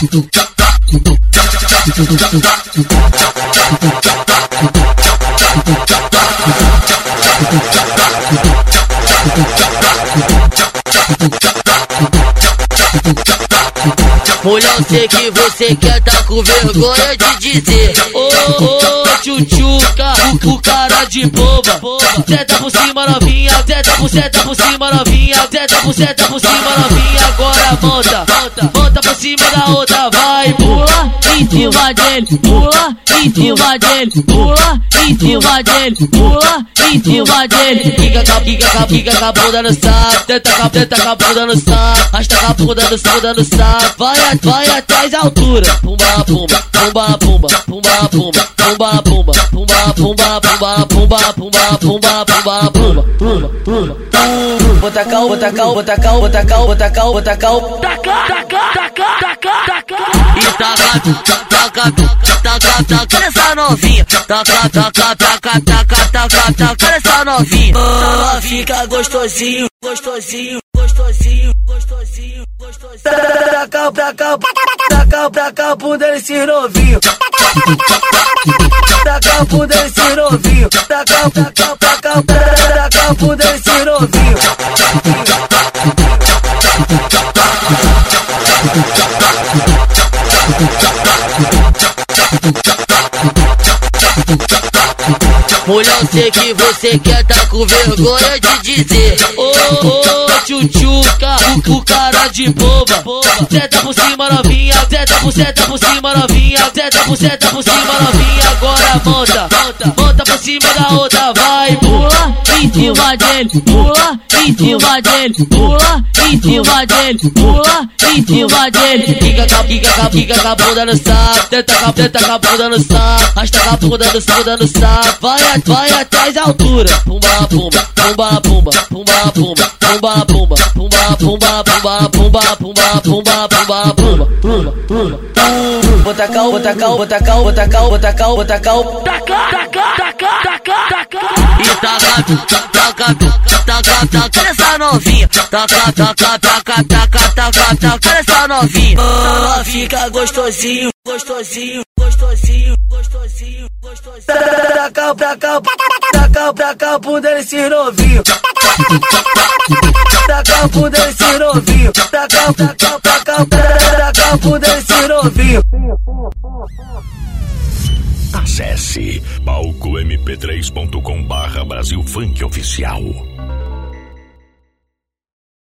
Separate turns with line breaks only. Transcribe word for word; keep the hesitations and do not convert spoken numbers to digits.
Mulher, eu sei que você quer tá com vergonha de dizer: ô, ô, tchutchuca, o cara de boba. Senta por cima novinha, senta por, senta por cima novinha, senta por, senta por cima novinha. Agora monta, monta, monta por cima da outra, vai. Pula em cima dele, pula em cima dele, pula em cima dele, pula em cima dele. Fica com a, fica com a, fica com a bunda no saco, tenta com a, tenta com a bunda no saco, arrasta com a bunda no, bunda no saco. Vai, vai até as alturas. Pumba, pumba, pumba, pumba, pumba, pumba, pumba, pumba, pumba, pumba, pumba, pumba, pumba, pumba, pumba, pumba, pumba, pumba. Bota cal, bota cal, bota cal, bota cal, bota cal, bota cal. Taca, taca, taca, taca, taca. E taca, taca, taca, taca essa novinha. Taca, taca, taca, taca, taca, taca essa novinha. Ela fica gostosinho, gostosinho, gostosinho, gostosinho, gostosinho. Taca, taca, taca, taca, bunda desse novinho. Taca, bunda desse novinho. Taca, taca, taca, taca, bunda desse novinho. Mulher, eu sei que você quer tá com vergonha de dizer: ô, ô, tchutchuca, o cara de boba. Senta por cima novinha, senta por, senta por cima novinha, senta por, senta por cima novinha. Agora monta, monta, monta por cima da outra, vai. Pula em cima dele, pula em cima dele, pula em cima dele, pula em cima dele. Fica com a, fica com a, fica com a bunda no saco, tenta com a, tenta com a bunda no saco, arrasta com a bunda no, bunda no saco. Vai, vai até as alturas. Pumba, pumba, pumba, pumba, pumba, pumba, pumba, pumba, pumba, pumba, pumba, pumba, pumba, pumba, pumba, pumba, pumba, pumba. Bota cal, bota cal, bota cal, bota cal, bota cal, bota cal. Taca, taca, taca, taca, taca. E taca, taca, taca, taca essa novinha. Taca, taca, taca, taca, taca, taca essa novinha. Ela fica gostosinho, gostosinho, gostosinho, gostosinho, gostosinho. Taca, taca, taca, taca, bunda desse novinho. Taca, bunda desse novinho. Taca, taca, taca, taca, bunda desse novinho.
Acesse palco m p três ponto com barra Brasil Funk Oficial.